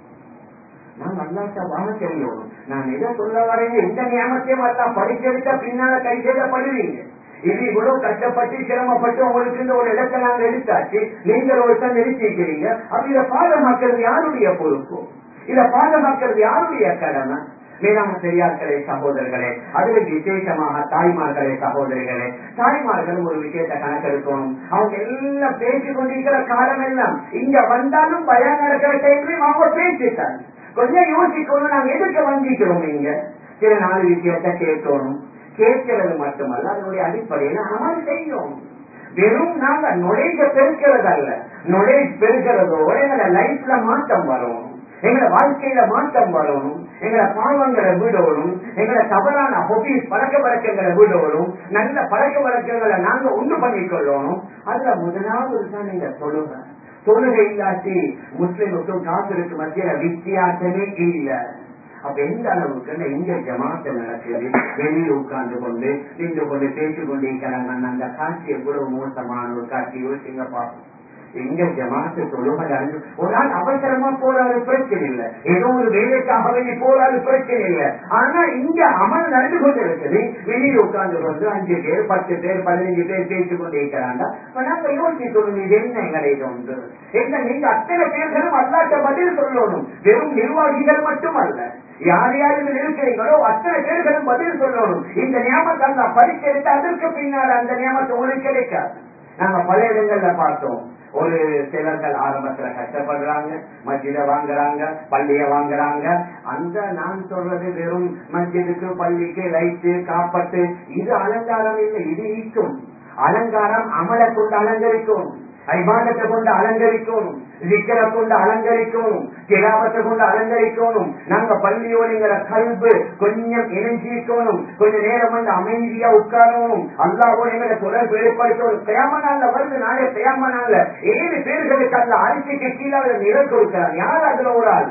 நான் அல்லாட்ட வாங்க தெரியும். நான் எதை சொல்ல வரேங்க, இந்த நியமத்தையும் எல்லாம் படிச்செடுத்த பின்னால கை செய்யப்படுவீங்க. இது இவ்வளவு கஷ்டப்பட்டு சிரமப்பட்டு உங்களுக்கு இந்த ஒரு இடத்தை நாங்க எடுத்தாச்சு, நீங்கள் ஒரு நிறுத்திக்கிறீங்க. அப்ப இதை பாதுகாக்கிறது யாருடைய பொறுப்பு? இதை பாதுகாக்கிறது யாருடைய கடமை? மேலான பெரியார்களே சகோதரர்களே, அதுல விசேஷமாக தாய்மார்களே சகோதரிகளே, தாய்மார்களும் ஒரு விஷயத்தை கணக்கெடுக்கணும். அவங்க எல்லாம் பேசிக் கொண்டிருக்கிற காலம் எல்லாம் இங்க வந்தாலும் பயம் நடக்கிற டைம்லயும் அவங்க பேசிட்டாங்க. கொஞ்சம் யோசிக்கணும், நாங்க எதுக்கு வந்திக்கிறோம்? இங்க சில 4 விஷயத்தை கேட்கணும். கேட்கிறது மட்டுமல்ல, அதனுடைய அடிப்படையில அமல் செய்யும். வெறும் நாங்க நுழைஞ்ச பெருக்கிறது அல்ல, நுழைஞ்ச பெருக்கிறதோட எங்களோட லைஃப்ல மாற்றம் வரணும், எங்களோட வாழ்க்கையில மாற்றம் வரணும், எங்களை பாவங்களை விடணும், எங்களை தவறான ஹொபீஸ் பழக்க வழக்கங்களை விடணும், நல்ல பழக்க வழக்கங்களை நாங்க உண்டு பண்ணிக்கொள்ளணும். அதுல முதலாவது தான் நீங்க சொல்லுங்க. தொழுகை இல்லாட்டி முஸ்லிமுக்கும் காப்பிற்கு மத்தியில வித்தியாசமே இல்லை. அப்ப எந்த அளவுக்கு இங்க ஜமாத்த நடக்குது, வெளியில் உட்கார்ந்து கொண்டு நின்று கொண்டு பேசிக் கொண்டிருக்கிறாங்க. அந்த காட்சி எவ்வளவு மோசமான ஒரு காட்சி யோசிங்க பாப்போம். எங்க ஜமாத்து தொழுகை நடந்து ஒரு ஆள் அவசரமா போறாரு, பிரச்சனை இல்லை. ஏதோ ஒரு வேலைக்காக வேண்டி போறாரு, பிரச்சனை இல்லை. ஆனா இங்க அமல் நடந்து கொண்டு இருக்குது. வெளியில் உட்கார்ந்து கொண்டு 5 பேர் 10 பேர் 15 பேர் பேசிக் கொண்டு இருக்கிறாங்க. நாங்க யோசிக்கணும், இது என்ன எங்களுக்கு ஒன்று என்ன? நீங்க அத்தனை பேர்களும் அல்லாட்ட பதில் சொல்லணும். வெறும் நிர்வாகிகள் மட்டுமல்ல, யார் யாருக்கு இருக்கிறீங்களோ அத்தனை பேர்களும் பதில் சொல்லணும். இந்த நியமத்தை அல்லா பரிசெடுத்து அதற்கு பின்னால் அந்த நியமத்தை உங்களுக்கு கிடைக்காது. நாங்க பல இடங்கள்ல பார்த்தோம், ஒரு சிலர்கள் ஆரம்பத்துல கஷ்டப்படுறாங்க, மஸ்ஜித வாங்குறாங்க, பள்ளிய வாங்குறாங்க. அந்த நான் சொல்றது வெறும் மஸ்ஜிதுக்கு பள்ளிக்கு லைட்டு காப்பட்டு, இது அலங்காரம் இல்லை, இது ஈக்கும். அலங்காரம் அமலை கொண்டு அலங்கரிக்கும், ஐபாதத்தை கொண்டு அலங்கரிக்கணும், ஜிக்கரை கொண்டு அலங்கரிக்கணும், திலாவத்தை கொண்டு அலங்கரிக்கணும். நாங்க பள்ளியோட கல்பு கொஞ்சம் இணைஞ்சிக்கணும், கொஞ்ச நேரம் வந்து அமைதியா உட்காரணும், அல்லாஹ்வோட எங்களை தொடர்பு ஏற்படுத்தணும். கியாம நாள்ல வருது, நாளே கியாம நாள்ல 7 பேர்களுக்கு அந்த அரிசிக்கு கீழே நிலை கொடுக்கிறார். யார் அதுல ஒரு ஆள்?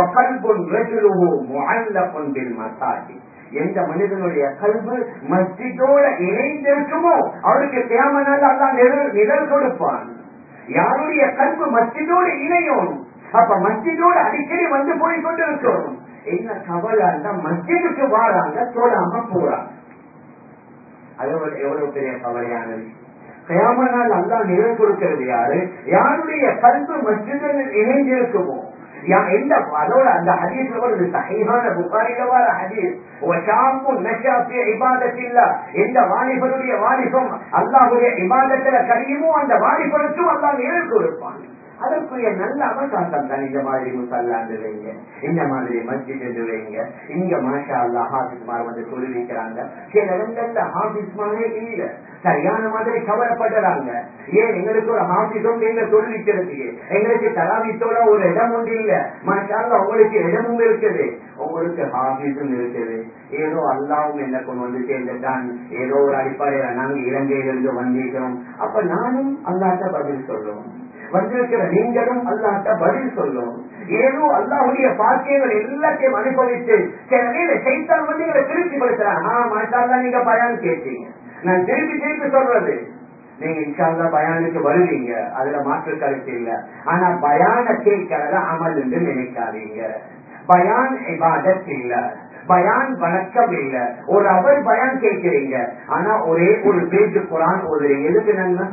எந்த மனிதனுடைய கல்பு மஸ்ஜிதோட இணைந்திருக்குமோ அவருக்கு கியாம நாள்ல அல்லாஹ் நிழல் கொடுப்பான். யாருடைய கல்பு மஸ்ஜிதோடு இணையும், அப்ப மஸ்ஜிதோடு அடிக்கடி வந்து போய் கொண்டிருக்கணும். என்ன கவலை, மஸ்ஜிதுக்கு வாராங்க, தோடாம போறாங்க. அது எவ்வளவு பெரிய கவலையான விஷயம். கியாம நாள் அல்லாஹ் நிழல் கொடுக்கிறது யாரு? யாருடைய கல்பு மஸ்ஜிதில் இணைந்திருக்குமோ. அதோட அந்த ஹதீஸ்ல வருது, சஹீஹான புகாரில வர ஹதீஸ், எந்த வாலிபருடைய வாலிபம் அல்லாஹ்வுடைய இபாதத்துல கரியுமோ அந்த வாலிபருக்கும் அல்லாஹ் நிழல் கொடுப்பான். அதற்குரிய நல்ல அவகாசம் தான். இந்த மாதிரி முசல்லாண்டு வைங்க, இந்த மாதிரி மஸ்ஜித் வைங்க. இங்க மாஷா அல்லாஹ் ஹாஃபிஸ்மார் வந்து தொழுவிக்கிறாங்க. சில இடங்கள்ல ஹாஃபிஸ்மாரே இல்ல, சரியான மாதிரி கவலைப்படுறாங்க. ஏன் எங்களுக்கு ஒரு ஹாஃபிஸ் ஒன்று எங்க தொழுவிக்கிறதுக்கு, எங்களுக்கு தராவித்தோட ஒரு இடம் ஒன்று இல்ல. மாஷா அல்லாஹ் உங்களுக்கு இடமும் இருக்குது, உங்களுக்கு ஹாஃபிஸும் இருக்குது. ஏதோ அல்லாவும் என்ன கொண்டு வந்து சேர்ந்துட்டான், ஏதோ ஒரு அடிப்படையில நாங்க இலங்கையிலிருந்து வந்திருக்கிறோம். அப்ப நானும் அல்லாட்ட பதில் சொல்லுவோம், வந்திருக்கிற நீங்களும் அல்லாட்ட பதில் சொல்லும். ஏதோ அல்லாஹ்வுடைய பாக்கியங்கள் எல்லாத்தையும் அனுபவித்து சில வேளை சைத்தான் வந்து எங்களை திருப்தி படுத்துறான். மாஷா நீங்க பயான் கேட்டீங்க, நான் திருப்பி திருப்பி சொல்றது, நீங்க இன்ஷா அல்லாஹ் பயானுக்கு வருவீங்க, அதுல மாற்று கருத்து இல்ல. ஆனா பயான கேட்கறத அமல் என்று நினைக்காதீங்க. பயான் இபாதத் இல்ல, பயான் வணக்கம் இல்ல. ஒரு அவர் பயான் கேட்கிறீங்க, ஆனா ஒரே ஒரு பேஜ் குரான் ஓதுறீங்க, எதுக்கு நன்மை?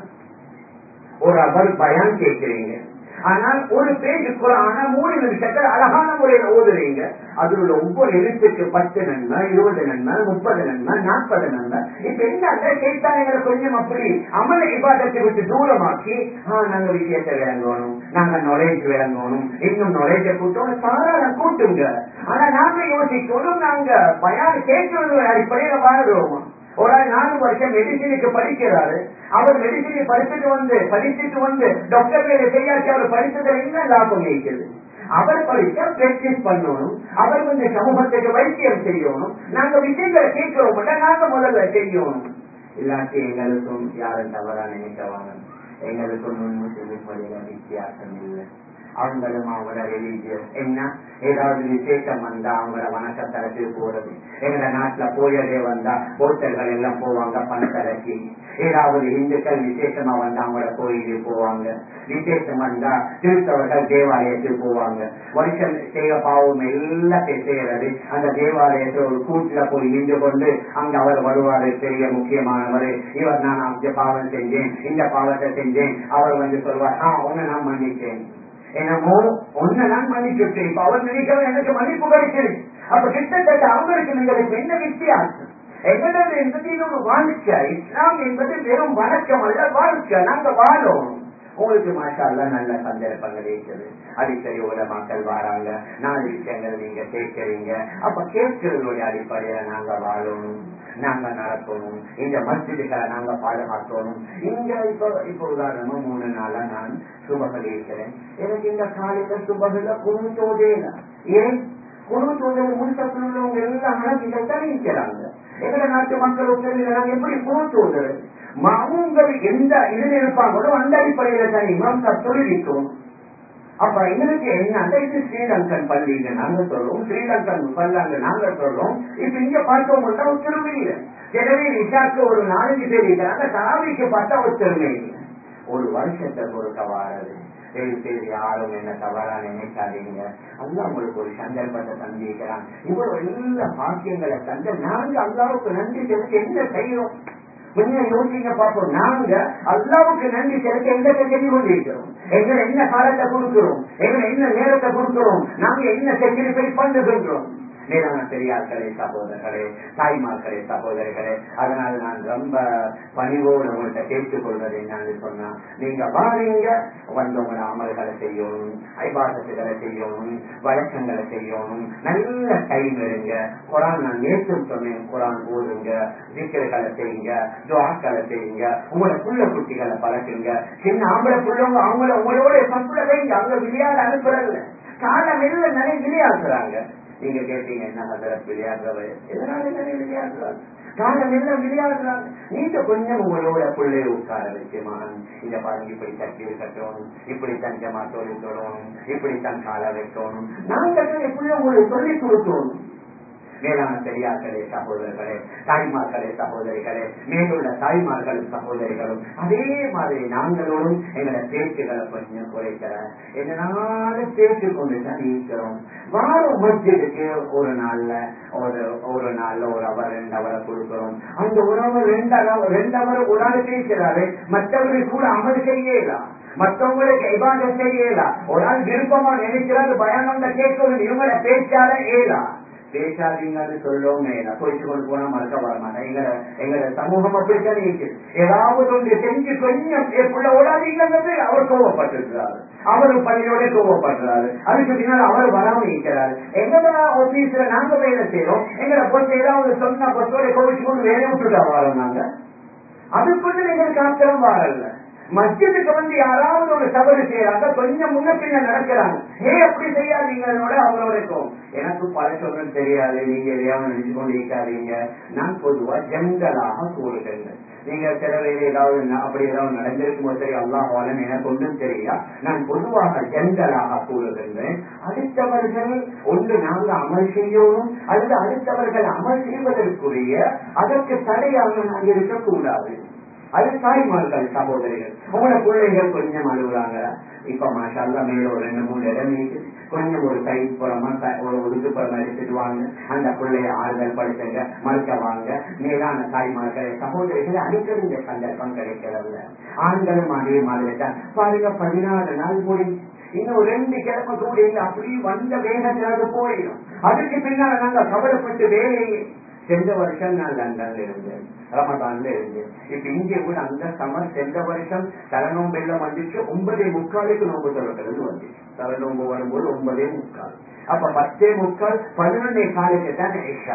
ஒரு அவர் பயான் கேட்கிறீங்க, ஆனால் ஒரு பேஜ் குரான 3 நிமிஷத்தில் அழகான முறையில் ஓதுறீங்க. அதில் உள்ள ஒவ்வொரு எழுத்துக்கு 10 நன்மை, 20 நன்மை, 30 நன்மை, 40 நன்மை. இப்ப என்ன கேட்டாங்க, கொஞ்சம் அப்படி அமல் இபாதத்தை விட்டு தூரமாக்கி நாங்க விஷயத்தை விளங்கணும், நாங்க நாலேஜ் விளங்கணும், இன்னும் நாலேஜை கூட்டணும், தாராளம் கூட்டுங்க. ஆனா நாங்க யோசிக்கணும், நாங்க பயான் கேட்கறது அடிப்படையில வாழ்றோமா? ஒரு 4 வருஷம் மெடிசினுக்கு படிக்கிறாரு, அவர் மெடிசினை படிச்சுட்டு வந்து டாக்டர் வேலை செய்யாச்சு, அவர் படிச்சதுல என்ன லாபம் இருக்குது? அவர் படிச்சா பிராக்டிஸ் பண்ணணும், அவர் சமூகத்துக்கு வைத்தியம் செய்யணும். நாங்க விஷயங்களை கேட்கிறோம், நாங்க முதல்ல செய்யணும். இல்லாட்டி எங்களுக்கும் யாரும் தவறா நினைக்கவாங்க, எங்களுக்கும் முன்முஸ்லிம் வழியில வித்தியாசம் இல்லை. அவங்களும் அவங்களோட ரிலீஜியஸ் என்ன, ஏதாவது விசேஷம் வந்தா அவங்களோட வணக்கத்தலத்துக்கு போறது. எங்க நாட்டுல போயதே வந்தா போத்தர்கள் எல்லாம் போவாங்க பணத்தலக்கு. ஏதாவது இந்துக்கள் விசேஷமா வந்தா அவங்களோட கோயிலுக்கு போவாங்க. விசேஷம் வந்தா கிறிஸ்தவர்கள் தேவாலயத்துக்கு போவாங்க. வருஷம் செய்ய பாவம் எல்லாத்தையும் செய்யறது அந்த தேவாலயத்துல ஒரு கூட்டுல போய் நின்று கொண்டு அங்க அவர் வருவாரு, பெரிய முக்கியமானவர், இவர் நான் அந்த பாவம் செஞ்சேன், இந்த பாவத்தை செஞ்சேன். அவர் சொல்வார், உன்னை நான் மன்னிச்சேன், என்னமோ ஒன்ன நான் மன்னிச்சுட்டேன். இப்ப அவர் நினைக்கிறது எனக்கு மன்னிப்பு கிடைக்கிறது. அப்ப கிட்டத்தட்ட அவங்களுக்கு எங்களுக்கு என்ன வித்தியாசம்? எங்களது என்பது ஒரு வாழ்க்கை. இஸ்லாம் என்பது வெறும் வணக்கம் அல்ல, வாழ்க்கை. நாங்க வாழணும். உங்களுக்கு மாஷா அல்லாஹ் நல்ல சந்தர்ப்பங்கள் இருக்குது, அடிக்கடி உலமாக்கள் வராங்க, 4 விஷயங்கள் நீங்க கேட்கிறீங்க. அப்ப கேட்கிறதுடைய அடிப்படையில நாங்க வாழணும், நாங்க நடக்கணும், இந்த மஸ்ஜிதுகளை நாங்க பாதுகாக்கணும். இங்க இப்ப உதாரணமா 3 நாளா நான் சுபகல் இருக்கிறேன். எனக்கு இந்த காலையில சுபகல குணத்தோதேல, ஏன் குணத்தோதல் முன்சத்தில் உள்ளவங்க எல்லாம் ஹனபிகள் தான் இருக்கிறாங்க. எங்கட நாட்டு மக்கள் நாங்க எப்படி குணத்தோதல் மாவுங்கள் எந்த இதில் இருப்பாங்களோ அந்த அடிப்படையில தான் இமாம் தொழுவிக்கும். அப்ப எங்களுக்கு என்ன, இது ஸ்ரீலங்கன் பள்ளிங்க நாங்க சொல்றோம், ஸ்ரீலங்கன் பல்லாங்க நாங்க சொல்றோம். இப்ப இங்க பார்த்தோம் ஒத்துருமை இல்லை. எனவே இஷாக்கு ஒரு 4 பேர் இருக்கிறாங்க, தராவிக்கு பார்த்தா ஒத்துருமை இல்லை. ஒரு வருஷத்துக்கு ஒரு கவாரது பேர் யாரும் என்ன தவறா நினைக்காதீங்க. அல்லா உங்களுக்கு ஒரு சந்தர்ப்பத்தை தந்திருக்கிறான். இவ்வளவு எல்லா பாக்கியங்களை தந்த நாங்க அல்லாவுக்கு நன்றி செலுத்த என்ன செய்யறோம்? கொஞ்சம் யோசிங்க பார்ப்போம். நாங்க அல்லாவுக்கு நன்றி செலுத்த எந்த செஞ்சு கொண்டிருக்கிறோம்? எங்களை என்ன காலத்தை கொடுக்கிறோம், எங்களை என்ன நேரத்தை கொடுக்கிறோம், நாங்க என்ன செக்ரிஃபைஸ் பண்ணுகின்றோம்? மேலான பெரியார்களே, சகோதரர்களே, தாய்மார்களே, சகோதரிகளே, அதனால நான் ரொம்ப பணிவோடு உங்கள்கிட்ட கேட்டுக்கொள்வது என்னன்னு சொன்னா, நீங்க வாரீங்க வந்தவங்கள அமல்களை செய்யணும், ஐபாதத்துகளை செய்யணும், வழக்கங்களை செய்யணும், நல்ல டைம் இருங்க. குரான் நான் நேற்று சொன்னேன், குரான் ஓதுங்க, திக்ருகளை செய்யுங்க, துஆக்களை செய்யுங்க, உங்களோட புள்ள குட்டிகளை பழக்குங்க. சின்ன ஆம்பளை புள்ளவங்க அவங்கள உங்களோட பப்புல வைங்க, அவங்க விளையாட அனுப்புறதில்ல. காலம் எல்லாம் நிறைய விளையாடுறாங்க. நீங்க கேட்டீங்க என்ன ஹதரத் விளையாடுற வயசு, எதனால நிறைய விளையாடுறாங்க, காலம் எல்லாம் விளையாடுறாங்க. நீங்க கொஞ்சம் உங்களோட பிள்ளைய உட்கார வச்சுமான், இத பாருங்க இப்படி தட்டி கட்டணும், இப்படித்தான் ஜமாத்தோடு சொல்லணும், இப்படித்தான் கால வைக்கணும். நாங்க எப்படி உங்களுக்கு சொல்லிக் கொடுக்கணும்? மேலான பெரியார்களே, சகோதரர்களே, தாய்மார்களே, சகோதரிகளே, மேலுள்ள தாய்மார்களும் சகோதரிகளும் அதே மாதிரி நாங்களோடும் எங்களோட பேச்சுகளை கொஞ்சம் குறைக்கிற என்னால பேச்சு கொண்டுதான் இருக்கிறோம். வாரம் மஸ்ஜிதுக்கு ஒரு நாள்ல ஒரு அவர் 2 அவரை கொடுக்கிறோம். அந்த ஒரு அவர் 2 அவர் ஒரு ஆள் பேசுறாரு, மற்றவர்கள் கூட அமல் செய்யலாம், மற்றவங்களுக்கு இபாதத் செய்யலாம். ஒரு ஆள் விருப்பமா நினைக்கிறாரு பயானம் கேட்கணும், இவங்கள பேச்சால ஏலா பேசாதீங்கன்னு சொல்லும் மேல போயிட்டு கொண்டு போனா மறுக்க வர மாட்டேன். எங்களோட சமூகம் அப்படித்தானே இருக்குது. ஏதாவது ஒன்று செஞ்சு கொஞ்சம் எப்படிள்ள ஓடாதீங்கிறது அவர் கோவப்பட்டிருக்கிறாரு, அவரு பள்ளியோட கோவப்படுறாரு, அதுக்கு பின்னால் அவர் வராம இருக்கிறாரு. எங்கட ஆபீஸ்ல நாங்க வேலை செய்யறோம், எங்களை பொறுத்த ஏதாவது சொன்னா பொறுத்தோட கோவிச்சு கொண்டு வேலை விட்டுட்டா வரோம் நாங்க. அதுக்குள்ள எங்களுக்கு ஆத்திரம் வரல. மஸ்ஜிதுக்கு வந்து யாராவது ஒரு தவறு செய்யறாங்க, கொஞ்சம் முன்ன பின்ன நடக்கிறாங்க, அப்படி செய்யாதீங்களோட அவங்களோட இருக்கும். எனக்கு பல சொல்றது தெரியாது, நீங்க எதையாவது நினைச்சு கொண்டு இருக்காதீங்க. நான் பொதுவா ஜென்ரலாக கூறுகிறேன். நீங்க சில வேலை ஏதாவது அப்படி ஏதாவது நடந்திருக்குமோ சரி, அல்லாஹ்வால எனக்கு ஒன்றும் தெரியா. நான் பொதுவாக ஜென்ரலாக கூறுகின்றேன். அடுத்தவர்கள் ஒன்று நாங்க அமல் செய்யணும், அல்லது அடுத்தவர்கள் அமல் செய்வதற்குரிய அதற்கு தடையாக நாங்கள் இருக்கக்கூடாது. அது தாய்மார்கள், சகோதரிகள். உங்களோட பிள்ளைகள் கொஞ்சம் அழுகுறாங்க, இப்ப மாஷா அல்லாஹ் மேல ஒரு 2-3 இடம் இருக்குது, கொஞ்சம் ஒரு கைப்புறமா ஒரு ஒதுக்குப்புறமா எடுத்துட்டு வாங்க, அந்த பிள்ளைய ஆறுதல் படுத்துங்க, மறுக்க வாங்க. மேலான தாய்மார்களே, சகோதரிகளை அடிக்கடி இந்த சந்தர்ப்பம் கிடைக்கிறதில்ல. ஆண்களும் அதே மாதிரி தான். பாருங்க, 16 நாள் முடியும், இன்னும் 2 கிழமை கூட இல்லை, அப்படி வந்த வேகத்திலாக போயிடும். அதுக்கு பின்னால நாங்க கவலைப்பட்டு வேலையை. சென்ற வருஷம் நான் லண்டன்ல இருந்தேன், ரமதான்ல இருந்தேன். இப்ப இங்கே கூட அந்த சமர் சென்ற வருஷம் தலநோம்பு எல்லாம் வந்துச்சு. 9:45 நோம்பு திறக்கிறது வந்துச்சு. தலநோம்பு வரும்போது 9:45. அப்ப 10:45 11:15 தான் ஐஷா.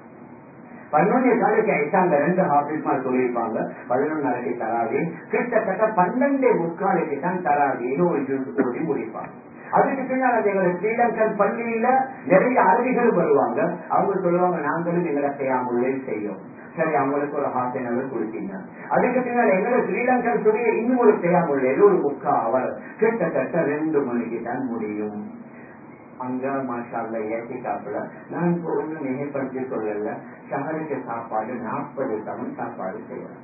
11:15 ஐஷா அங்க 2 ஹாபிஸ்மார் சொல்லியிருப்பாங்க. 11:30 தராவி, கிட்டத்தட்ட 12:45 தான் தராவி ஒரு ஜூஸ் ஓதி முடிப்பாங்க. அதுக்கு பின்னால் எங்களை ஸ்ரீலங்கன் பள்ளியில நிறைய அரபிகள் வருவாங்க. அவங்க சொல்லுவாங்க, நாங்களும் எங்களை செய்யாமலே செய்யும். சரி, அவங்களுக்கு ஒரு ½ an hour கொடுத்தீங்க. அதுக்கு பின்னால் எங்களை ஸ்ரீலங்கன் துறையை இன்னும் ஒரு செய்யாமலே ஒரு 3/4 hour, கிட்டத்தட்ட 2 மணிக்கு தான் முடியும். அங்க மாஷா அல்லாஹ் ஏத்திக்காப்புல நான் ஒண்ணு மிகைப்படுத்தி சொல்லல, ஷஹருக்கு சாப்பாடு 40 சவன் சாப்பாடு செய்யலாம்.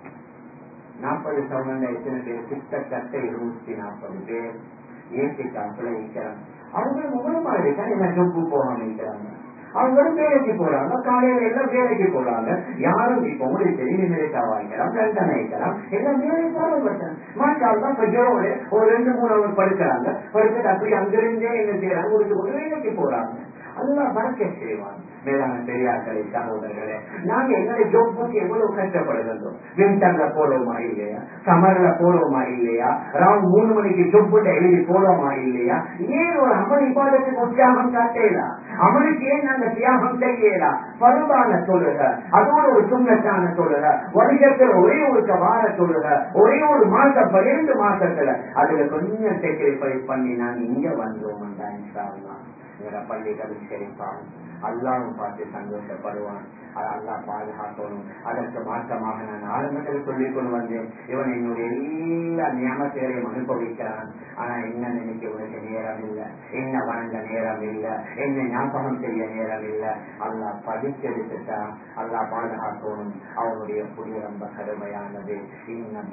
40 சவன் எத்தனை பேர்? கிட்டத்தட்ட 240 பேர் ஏற்றிக்காப்புல இருக்கிறாங்க. அவங்களும் ஒவ்வொரு மாதிரி தான் என்ன ஜொப்பு போகாம இருக்கிறாங்க. அவங்களும் வேலைக்கு போறாங்க, காலையில எல்லாம் வேலைக்கு போறாங்க. யாரும் இப்ப உங்களுக்கு தெரியும், அமெரிக்காவா இருக்கலாம், லண்டன் இருக்கலாம், எல்லாம் வேலைக்கு போறவங்க. மாட்டால்தான் பஜோட ஒரு 2-3 அவர் படுக்கிறாங்க, படுத்துட்டு அப்படி அங்கிருந்தே என்ன செய்யறாங்க, ஒரு வேலைக்கு போறாங்க. அல்லாஹ் பரக்கத் செய்வான். மேலான பெரியார்களே, சகோதரர்களே, நாங்க எங்களுடைய ஜொப்புக்கு எவ்வளவு கஷ்டப்படுகின்றோம். விண்டர்ல போறோமா இல்லையா, சமர்ல போறோமா இல்லையா, ராவ் 3 மணிக்கு ஜொப்புட்ட எழுதி போறோமா இல்லையா? ஏன் ஒரு அமல் இபாதத்துக்கு உற்சாகம் காட்டலாம்? அமலுக்கு ஏன் நாங்க தியாகம் செய்யலாம்? பருவான தொழுக, அதோட ஒரு சுண்ணத்தான தொழுக, வருஷத்துல ஒரே ஒரு வார தொழுக, ஒரே ஒரு மாசம் 12 மாசத்துல அதுல கொஞ்சம் சாக்ரிஃபைஸ் பண்ணி நாங்க இங்க வந்தோம். இன்ஷா அல்லாஹ் எங்களோட பள்ளிகளும் செழிப்பான், அல்லாவும் பார்த்து சந்தோஷப்படுவான். அல்லாஹ் பாதுகாக்கணும். அதற்கு மாற்றமாக நான் ஆரம்பத்தில் சொல்லிக் கொண்டு வந்தேன், இவன் என்னுடைய எல்லா நியமத்தையும் அனுபவிக்கிறான், ஆனா என்ன நினைக்க இவனுக்கு நேரம் இல்லை, என்ன வணங்க நேரம் இல்லை, என்ன ஞாபகம் செய்ய நேரம் இல்லை. அல்லாஹ் படிச்செடுத்துட்டா அல்லாஹ் பாதுகாக்கணும். அவனுடைய புதிய ரொம்ப கடுமையானது. இன்னும்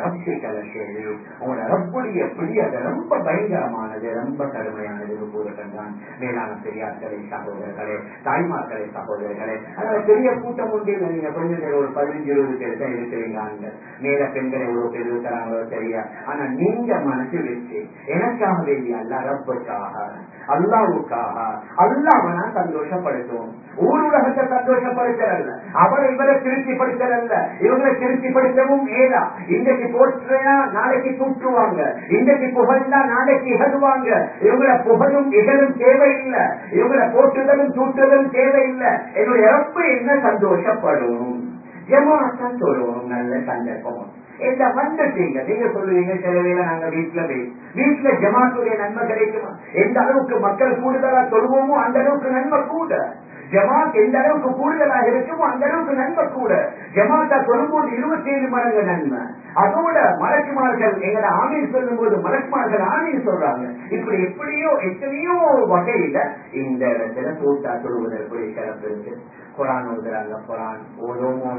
உங்களோட ரப்புடைய புதிய ரொம்ப பயங்கரமானது, ரொம்ப கடுமையானது கூறுகின்றான். மேலான பெரியார்களே, சகோதரர்களே, தாய்மார்களே, சகோதரர்களே, அதனால பெரிய கூட்டம் உண்டு இல்லை. நீங்க கொஞ்சம் பேர் ஒரு 15-20 பேர் தான் இருக்கிறீங்க. ஆண்கள் மேல பெண்கள் எவ்வளவு பேர் இருக்கிறாங்களோ தெரியா. ஆனா நீங்க மனசு வச்சு எனக்காக வேண்டிய அல்ல, ரப்புக்காக, அல்லாவுக்காக, அல்லாஹ்வை சந்தோஷப்படுத்தும். ஊர் உலகத்தை சந்தோஷப்படுத்தல, அவரை இவரை திருப்திப்படுத்தல, இவங்களை திருப்திப்படுத்தவும் ஏதா. இன்றைக்கு போற்றுனா நாளைக்கு தூற்றுவாங்க, இன்றைக்கு புகழ்ந்தா நாளைக்கு இகழுவாங்க. இவங்களை புகழும் இகழும் தேவையில்லை, இவங்களை போற்றுதலும் தூற்றுதலும் தேவையில்லை. என்னுடைய இறப்பு என்ன சந்தோஷப்படும், ஜமாஅத்தான் சொல்லணும். நல்ல சந்தர்ப்பம் இந்த வந்துட்டீங்க. நீங்க சொல்லுவீங்க, சில வேளை நாங்க வீட்டுல ஜமாத்துடைய நன்மை கிடைக்குமா? எந்த அளவுக்கு மக்கள் கூடுதலா சொல்லுவோமோ அந்த அளவுக்கு நன்மை கூட. ஜமாத் எந்த அளவுக்கு கூடுதலாக இருக்குமோ அந்த அளவுக்கு நன்மை கூட. ஜமாத்தா சொல்லும்போது 27 மடங்கு நன்மை. அதோட மலக்குமார்கள் எங்களை ஆமீன் சொல்லும் போது மலக்குமார்கள் ஆமீன் சொல்றாங்க. இப்படி எப்படியோ எத்தனையோ வகையில இந்த இடத்துல கூட்டா சொல்லுவதற்குரிய சிறப்பு இருக்கு. குரான் ஓதுறாங்க, குரான் ஓதோமோ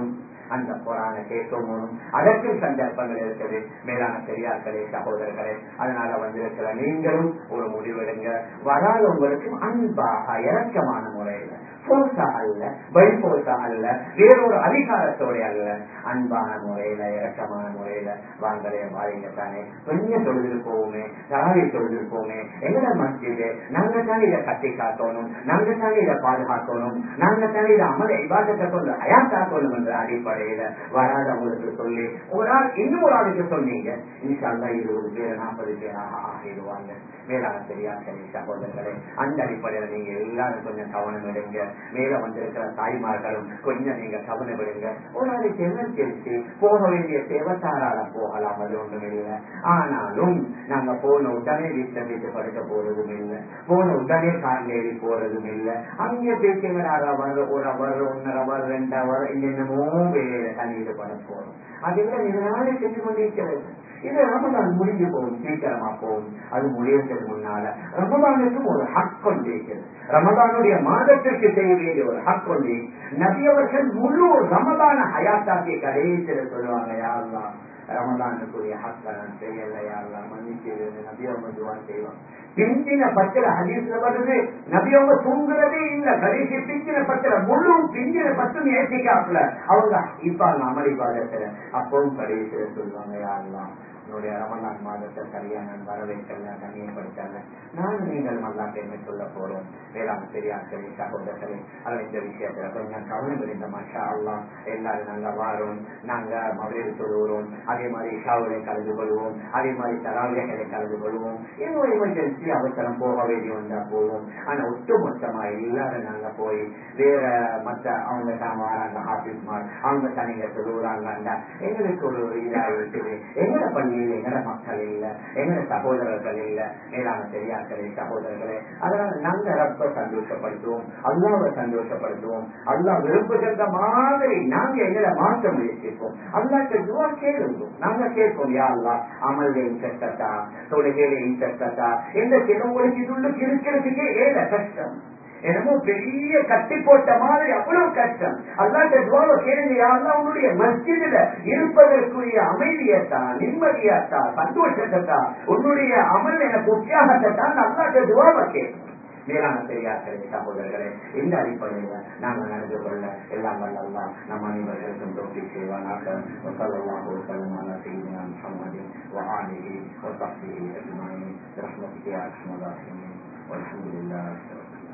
அந்த குர்ஆனை கேட்கணும். அதற்கும் சந்தர்ப்பங்கள் இருக்குது. மேலான பெரியார்களே, சகோதரர்களே, அதனால வந்திருக்கிற நீங்களும் ஒரு முடிவெடுங்க. வராத உங்களுக்கும் அன்பாக இரக்கமான முறையில், போசா அல்ல, வைபோசா அல்ல, வேறொரு அதிகாரத்தோட அல்ல, அன்பான முறையில இரக்கமான முறையில வாங்கலே வாரிங்க தானே. கொஞ்சம் தொழுதிருப்போமே, தராவி தொழுதிருப்போமே, எங்கட மஸ்ஜிது நாங்க தானே இதை கட்டி காட்டணும், நாங்க தானே இதை பாதுகாக்கணும், நாங்க தானே இதை அமல இபாதத்தை கொண்டு அயாத்தாக்கணும் என்ற அடிப்படையில வராதவங்களுக்கு சொல்லி ஒரு ஆள் இன்னும் ஒரு ஆளுக்கு சொன்னீங்க, இன்ஷா அல்லாஹ் 20 பேர் 40 பேராக ஆகிடுவாங்க. மேலான பெரியார்களே, சகோதரர்களே, அந்த அடிப்படையில நீங்க எல்லாரும் கொஞ்சம் கவனம் எடுங்க. மேல வந்திருக்கிற தாய்மார்களும் கொஞ்சம் நீங்க கவனம் எடுங்க. ஒரு ஆளுக்கு எமர்ஜென்சி போக வேண்டிய தேவத்தாரால போகலாம், அது ஒன்றும் இல்லை. ஆனாலும் நாங்க போன உடனே வீட்டில் வீட்டு படுக்க போறதும் இல்லை, போன உடனே கார்ல ஏறி போறதும் இல்லை. அங்கே பேச்சுங்கிற ஒரு அவர் 1.5 அவர் 2 அவர் என்னென்னமோ வேலை தண்ணீர் பட போறோம். அதுல இதனால செஞ்சு கொண்டிருக்கிறது. இது ரமதான் முடிஞ்சு போகும், சீக்கிரமா போகும். அது முடியறதுக்கு முன்னால ரமதானுக்கும் ஒரு ஹக் கொண்டிருக்கிறது. ரமதானுடைய மாதத்திற்கு செய்ய வேண்டிய ஒரு ஹக் கொண்டு நபி அவர்கள் முழு ரமதான ஹயாத்தாக்கி கடைசியில சொல்லுவாங்க, யா அல்லாஹ் ரமதானுக்குரிய ஹக்க நான் செய்யலையா அல்லா மன்னிச்சு நபி அவங்க துவா செய்வாங்க. பிஞ்சின பத்திர ஹதீஸ்ல வருது, நபி அவங்க தூங்குறதே இல்ல, கடைசி பிஞ்சின பத்திர முழு பிஞ்சின பத்தும் ஏற்றிக்காப்புல அவங்க இப்ப அமளி பாதத்துல அப்பவும் கடைசியில சொல்லுவாங்க, யா அல்லாஹ் உன்னுடைய ரமலான் மாதத்தை சரியா நான் வரவேற்கல, கண்ணியப்படுத்தல, நான் நீங்கள் நல்லா என்ன சொல்ல போறோம். வேளாண் பெரியார்களே, சகோதரர்களே, அதன் இந்த விஷயத்துல கொஞ்சம் கவனம் இருந்த மாஷா அல்லாஹ் எல்லாரும் நாங்க வாரோம், நாங்க மகளிர் சொல்லுவோம், அதே மாதிரி இஷாவுகளை கலந்து கொள்வோம், அதே மாதிரி தராவிகளை கலந்து கொள்வோம். இன்னும் எமர்ஜென்சி அவசரம் போக வேண்டி வந்தா போவோம். ஆனா ஒட்டுமொத்தமா எல்லாரும் நாங்க போய் வேற மற்ற அவங்க தான் வராங்க ஹாபிஸ்மார், அவங்க தனிங்க சொல்லுறாங்கண்டா எங்களுக்கு ஒரு இதா இருக்குது. எங்கட பள்ளி எங்கட மக்கள் இல்ல, எங்கட சகோதரர்கள் இல்ல. மேலான பெரியார்களே, சகோதரர்களே, அதனால நாங்க ரப்ப சந்தோஷப்படுத்துவோம், அல்லாவை சந்தோஷப்படுத்துவோம். அல்லாஹ் விரும்புகின்ற மாதிரி நாங்க எங்களை மாற்ற முயற்சிப்போம். அல்லாஹ்ட்ட துஆ கேளுவோம். நாங்க கேட்போம், யா அல்லாஹ் அமல்ல இன்ட்ரெஸ்டா, தொழுகையில இன்ட்ரெஸ்டா, எந்த சிலவங்களுக்கு இதுள்ளுக்கு இருக்கிறதுக்கே ஏல கஷ்டம், என்னமோ பெரிய கட்டி போட்ட மாதிரி அவ்வளவு கஷ்டம். அல்லாஹ்ட்ட துஆவை கேளுங்க, யா அல்லாஹ் உன்னுடைய மஸ்ஜிதுல இருப்பதற்குரிய அமைதியத்தா, நிம்மதியத்தா, சந்தோஷத்தா, உன்னுடைய அமல் எனக்கு உற்சாகத்தான் அல்லாஹ்ட்ட துஆவை கேட்கும். மேலான பெரியார்களே, சகோதரர்களே, இந்த அடிப்படையில நாங்கள் நடந்து கொள்ள எல்லாம் வல்ல அல்லாஹ் நம் அனைவர்களுக்கும் தௌஃபீக் செய்வானாக. வஸல்லல்லாஹு வஸல்லம் அலா சய்யிதினா முஹம்மதின் வ ஆலிஹி வ ஸஹ்பிஹி அஜ்மஈன் برحمتك يا ارحم الراحمين والحمد لله رب العالمين.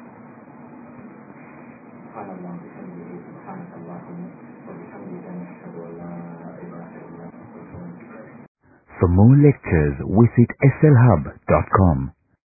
سبحان الله وبحمده سبحانك اللهم وبحمدك نشهد ان لا اله الا انت. For more lectures visit slhub.com.